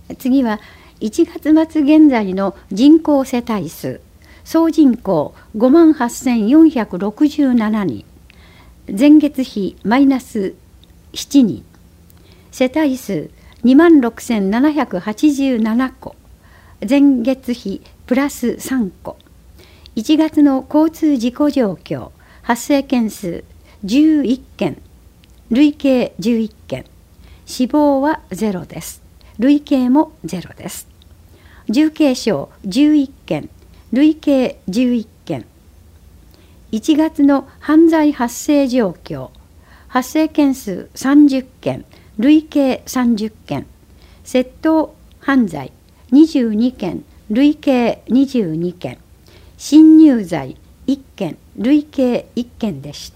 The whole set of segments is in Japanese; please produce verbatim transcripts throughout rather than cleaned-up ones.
次はいちがつ末現在の人口世帯数。総人口ごまんはっせんよんひゃくろくじゅうななにん。前月比マイナスななにん。世帯数にまんろくせんななひゃくはちじゅうななこ。前月比プラスさんこ。いちがつの交通事故状況。発生件数じゅういっけん。累計じゅういっけん。死亡はゼロです。累計もゼロです。重軽傷じゅういっけん。累計じゅういっけん。いちがつの犯罪発生状況。発生件数さんじゅっけん。累計さんじゅっけん。窃盗犯罪にじゅうにけん。累計にじゅうにけん。侵入罪いっけん。累計いっけんでした。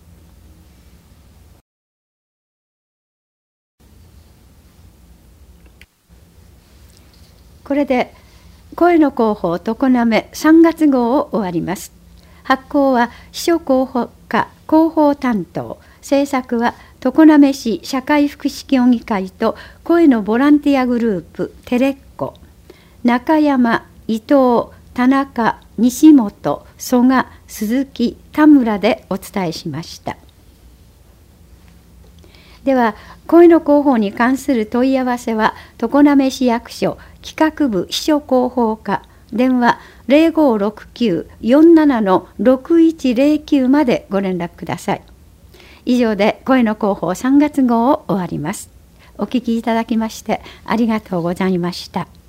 これで声の広報常滑さんがつ号を終わります。発行は秘書広報課広報担当、制作は常滑市社会福祉協議会と声のボランティアグループテレッコ、中山、伊藤、田中、西本、曽我、鈴木、田村でお伝えしました。では声の広報に関する問い合わせは常滑市役所企画部秘書広報課、電話 ゼロごろくきゅう よんなな ろくいちゼロきゅう までご連絡ください。以上で声の広報さんがつ号を終わります。お聞きいただきましてありがとうございました。